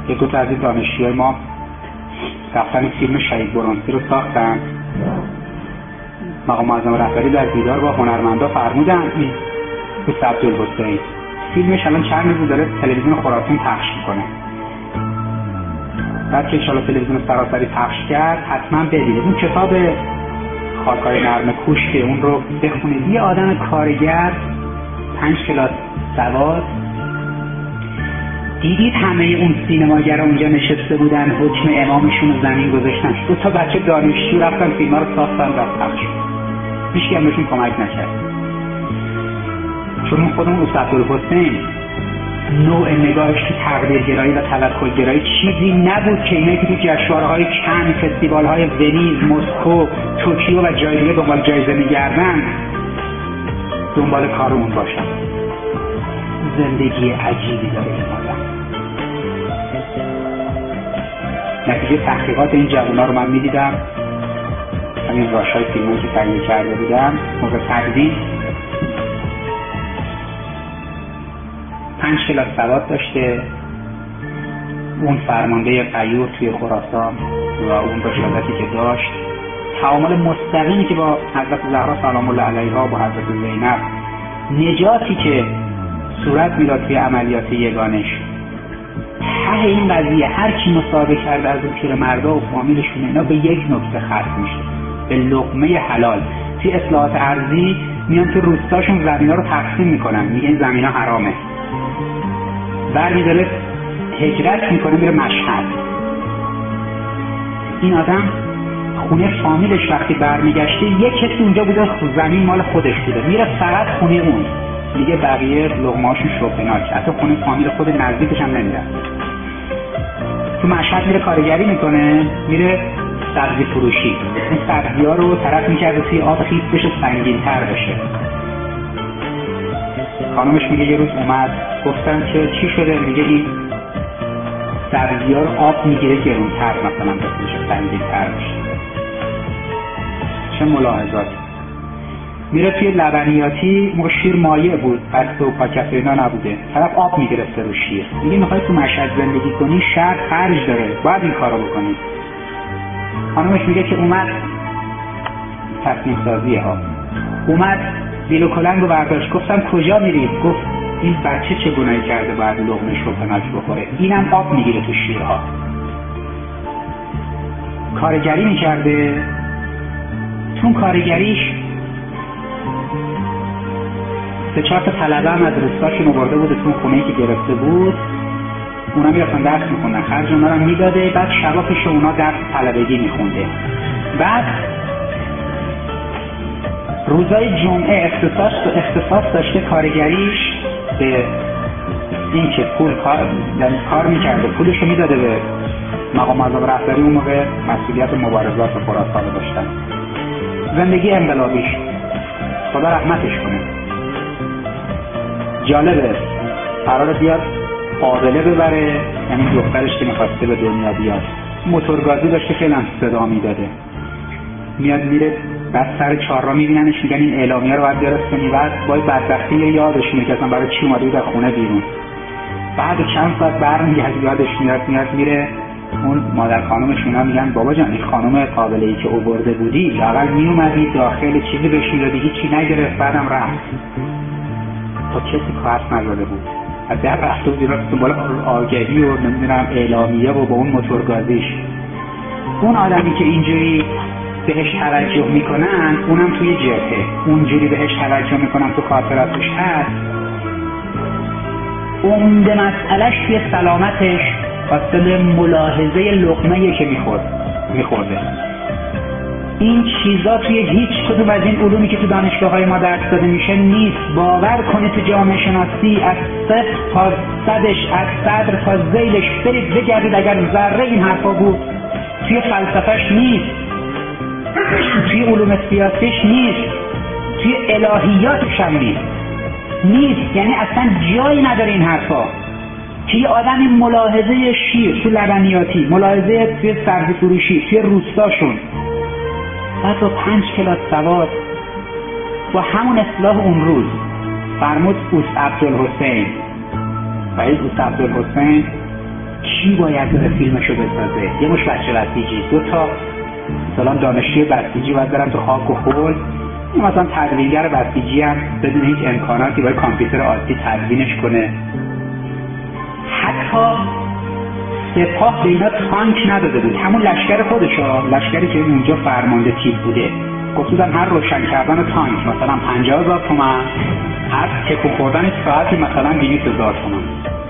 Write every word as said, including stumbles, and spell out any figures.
یک دو تا از این دانشجوهای ما رفتن فیلم شهید برونزی رو ساختن. مقام معظم رهبری در دیدار با هنرمندا فرمودن این دوست عبدالحسین فیلمش الان چند روز داره تلویزیون خراسان پخش میکنه. بعد که انشاءالله تلویزیون سراسری پخش کرد حتما ببینید اون کتاب خاک‌های نرم کوش که اون رو بخونید. یه آدم کارگر پنج کلاس سواد، دیدید همه اون سینماگرها اونجا نشسته بودن حکم امامشون رو زمین گذاشتن، دو تا بچه دانشجو رفتن فیلم‌ها رو ساختن و پخش شد. هیچ کی هم بهشون کمک نکرد، چون خود اون استاد عبدالحسین نوع نگاهش تو تقدیرگرایی و توکلگرایی چیزی نبود که اینایی که تو جشنواره‌های کن، فستیوال‌های ونیز، مسکو، توکیو و جای دیگه دنبال جایزه می‌گردن دنبال کار اون باشن. زندگی عجیبی داره این آدم. نتیجه تحقیقات این جوونا رو من می‌دیدم، همین راشای فیلمی که تهیه کرده بودم موقع تقدیم. پنج کلاس سواد داشته، اون فرمانده غیور توی خراسان و اون رشادتی که داشت، تعامل مستقیمی که با حضرت زهرا سلام الله علیها، با حضرت زینب، نجاتی که صورت میداد توی عملیات یگانش. ته این قضیه هر کی مصاحبه کرده از اون پیرمردا و فامیلشون اینا به یک نکته ختم میشه، به لقمه حلال. توی اصلاحات ارضی میان تو روستاشون زمینا رو تقسیم میکنن، میگن این زمینا حرامه. برمیداره هجرت میکنه میره مشهد. این آدم خونه فامیلش وقتی برمیگشته یک کسی اونجا بوده زمین مال خودش بوده، میره فقط خونه اون، میگه بقیه لقمه‌هاشون شوخیناک، حتی خونه فامیل خود نزدیکش هم نمیره. تو مشهد میره کارگری میکنه، میره سبزی فروشی، این سبزی ها رو طرف میکرده توی آب خیس بشه سنگین تر بشه. خانمش میگه یه روز اومد گفتن که چی شده؟ میگه این سبزی ها رو آب میگیره گرونتر مثلا بشه سنگین تر بشه. چه ملاحظات. میره توی لبنیاتی، موقع شیر مایع بود، بسته و پاکت اینا نبوده، طرف آب میگرفته رو شیر. میگه میخوای تو مشهد زندگی کنی، شهر خرج داره، باید این کارو بکنی. خانمش میگه که اومد تصمیم سازیه ها، اومد بیل و کلنگ رو برداشت. گفتم کجا میرید؟ گفت این بچه چه گناهی کرده باید لقمه شوخناک بخوره، اینم آب میگیره تو شیرها. کارگری میکرده، چون کارگریش سه چهار تا طلبه هم از روستاشون آورده بوده تو خونه‌ای که گرفته بود، اونا میرفتن درس میخوندن، خرج اونا رو میداده، بعد شبا پیش اونا درس طلبگی میخونده. بعد روزای جمعه اختصاص اختصاص داشته کارگریش به این که پول کار کار میکرده، پولش رو میداده به مقام معظم رهبری. اون موقع مسئولیت مبارزات خراسان رو داشتن. زندگی انقلابیش خدا رحمتش کنه. جالبه قراره بیاد قابله ببره، یعنی دخترش که میخواسته به دنیا بیاد، موتورگازی داشته خیلی هم صدا میداده، میاد میره، بعد سر چهارراه میبیننش میگن این اعلامیه رو باید برسونی، بعد باید بدبختی یادش میاد که اصلا برای چی اومده بود از خونه بیرون. بعد چند ساعت برمیگرده یادش میاد، میاد میره اون مادر خانومش اونا میگن بابا جان این خانم قابله‌ای که آورده بودی لااقل میومدی داخل چیزی بهش میدادی، هیچی نگرفت، بعدم رفت. تا کسی کارت نزده بود، از در رفته بود ایران دنبال آگهی و نمیدونم اعلامیه و با اون موتورگازیش. اون آدمی که اینجوری بهش توجه میکنن اونم توی جبهه اونجوری بهش توجه میکنن تو خاطراتش هست. عمده مسئلهش توی سلامتش واسه ملاحظه لقمه‌ای که میخورد میخورده. این چیزا توی هیچ کدوم از این علومی که تو دانشگاه‌های ما درس داده میشه نیست. باور کنید تو جامعه شناسی از صفر تا صدش، از صدر تا ذیلش برید بگردید، اگر ذره این حرفا بود توی فلسفهش نیست، توی علوم سیاسیش نیست، توی الهیاتش هم نیست نیست یعنی اصلا جایی نداره این حرفا. که یه آدمی ملاحظه شیر تو لبنیاتی، ملاحظه توی سبزی فروشی توی روستاشون، بعد با پنج کلاس سواد با همون اصلاح اون روز فرمود اوست عبدالحسین و این اوست عبدالحسین کی باید بره فیلمشو بسازه؟ یه مش بچه بسیجی، دو تا مثلا دانشجوی بسیجی باید برن تو خاک و خول، مثلا تدوینگر بسیجی هم بدون هیچ امکاناتی باید کامپیوتر عادی تدوینش کنه. حتی سپاه به اینا تانک نداده بود، همون لشکر خودشا، لشکری که اونجا فرمانده تیپ بوده، گفت بودن هر روشن کردن تانک مثلا پنجاه هزار تومان، هر تکو خوردن ساعتی مثلا دویست هزار تومان.